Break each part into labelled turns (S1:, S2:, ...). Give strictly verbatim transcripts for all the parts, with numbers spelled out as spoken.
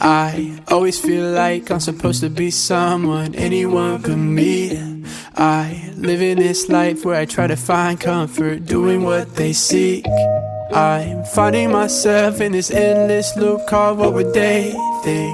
S1: I always feel like I'm supposed to be someone anyone could meet. I live in this life where I try to find comfort doing what they seek. I'm finding myself in this endless loop called what would they think.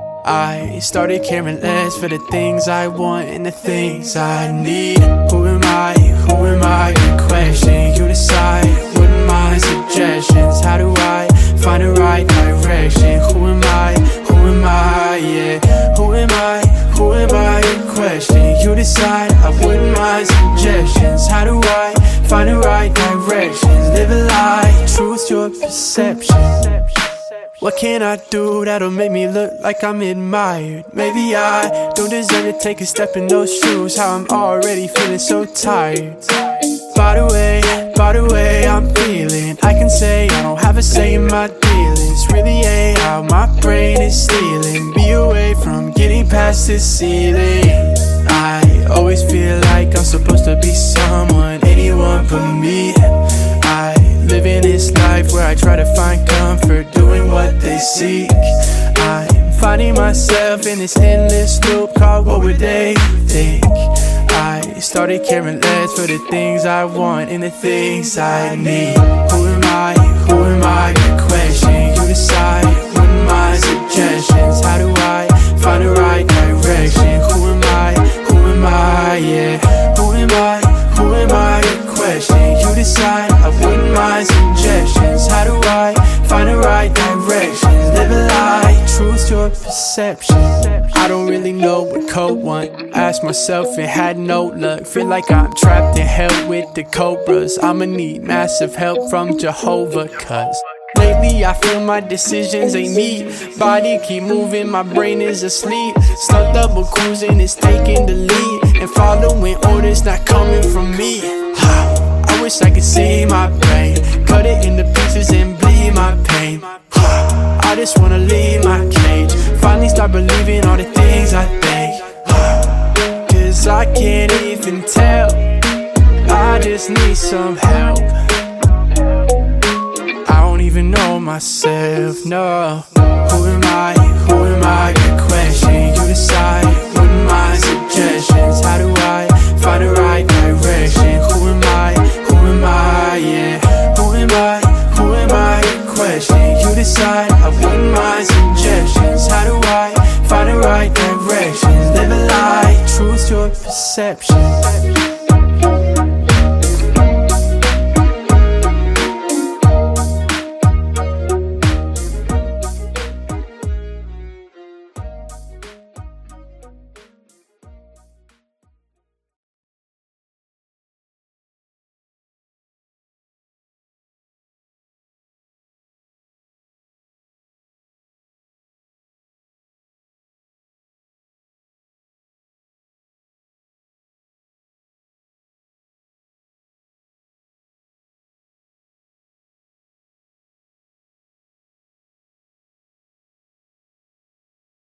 S1: I started caring less for the things I want and the things I need. Who am I? Who am I? Good question. You decide. What are my suggestions? How do I find the right direction? Who am I? Who am I? Yeah. Who am I? Who am I? Good question. You decide. I wouldn't mind suggestions. How do I find the right directions? Live a lie. Truth your perception. What can I do that'll make me look like I'm admired? Maybe I don't deserve to take a step in those shoes. How I'm already feeling so tired. By the way, by the way I'm feeling, I can say I don't have a say in my dealings. Really ain't how my brain is stealing me away from getting past this ceiling. I always feel like I'm supposed to be someone anyone but me. I live in this life where I try to find comfort doing what they seek. I'm finding myself in this endless loop called what would they think. I started caring less for the things I want and the things I need. Who am I? Who am I? Good question. You decide. What are my suggestions? How do I find the right direction? Who am I? Who am I? Yeah. Who am I? Who am I? Good question. You decide. I wouldn't mind suggestions. How do I find the right directions? Live a lie. Truth your perception. I don't really know what code want. Ask myself and had no luck. Feel like I'm trapped in hell with the cobras. I'ma need massive help from Jehovah, cause lately I feel my decisions ain't me. Body keep moving, my brain is asleep. Stuck double cruising, it's taking the lead, and following orders not coming from me. I wish I could see my brain, cut it into pieces and bleed my pain. I just wanna leave my cage, finally start believing all the things I think. Cause I can't even tell, I just need some help. I don't even know myself, no. Who am I? Who am I? Good question. You decide. What are my suggestions? How do I find the right direction? Who am I? Who am I? Yeah. Who am I? Who am I? Good question. You decide. I wouldn't mind suggestions. How do I find the right directions? Live a lie. Truth your perception.